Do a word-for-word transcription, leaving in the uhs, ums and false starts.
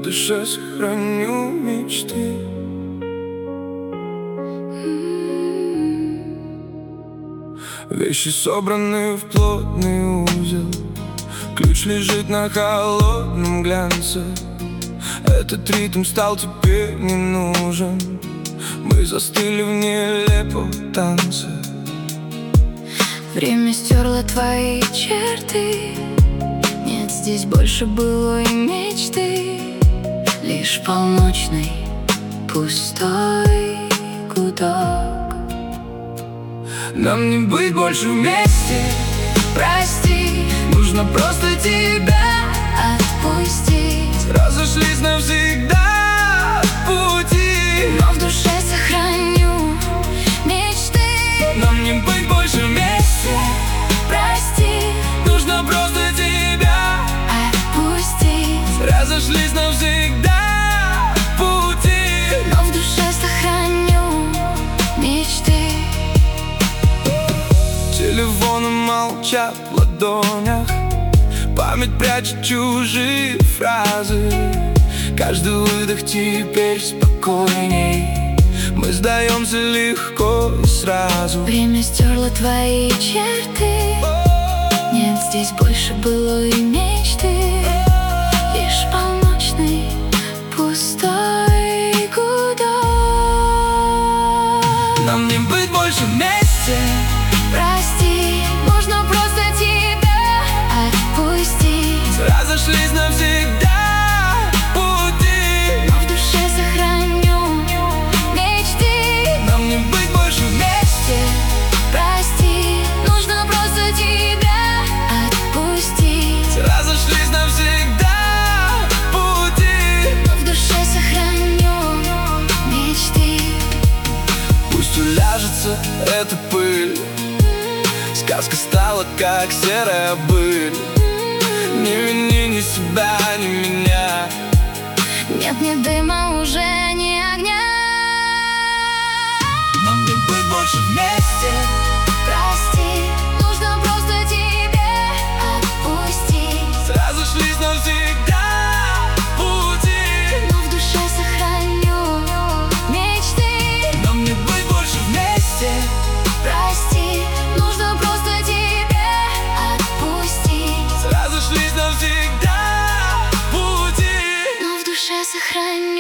душе сохраню мечты. Вещи собраны в плотный узел, ключ лежит на холодном глянце. Этот ритм стал теперь не нужен, мы застыли в нелепом танце. Время стерло твои черты, нет здесь больше былой мечты. Лишь полночный пустой гудок. Нам не быть больше вместе, Прости, нужно просто тебя отпустить. Разошлись навсегда пути, Но в душе сохраню мечты. нам не быть больше вместе. Прости, Нужно просто тебя отпустить. Разошлись навсегда пути, Но в душе сохраню мечты. телефоны молчат в ладонях, память прячет чужие фразы. Каждый выдох теперь спокойней, мы сдаемся легко и сразу. Время стерло твои черты, нет здесь больше былой мечты. Лишь полночный пустой гудок. Нам не быть больше вместе. Прости, нужно просто тебя отпустить. Разошлись навсегда пути, Но в душе сохраню мечты. нам не быть больше вместе. Прости, нужно просто тебя отпустить. Разошлись навсегда пути, Но в душе сохраню мечты. пусть уляжется эта пыль, сказка стала как серая быль. Не вини ни себя, ни меня. Нет ни дыма, уже ни огня. Нам не быть больше вместе. Прости, нужно просто тебя отпустить. Разошлись навсегда пути, Но в душе сохраню мечты. нам не быть больше вместе. Прости, нужно просто тебя отпустить. Разошлись навсегда пути, Но в душе сохраню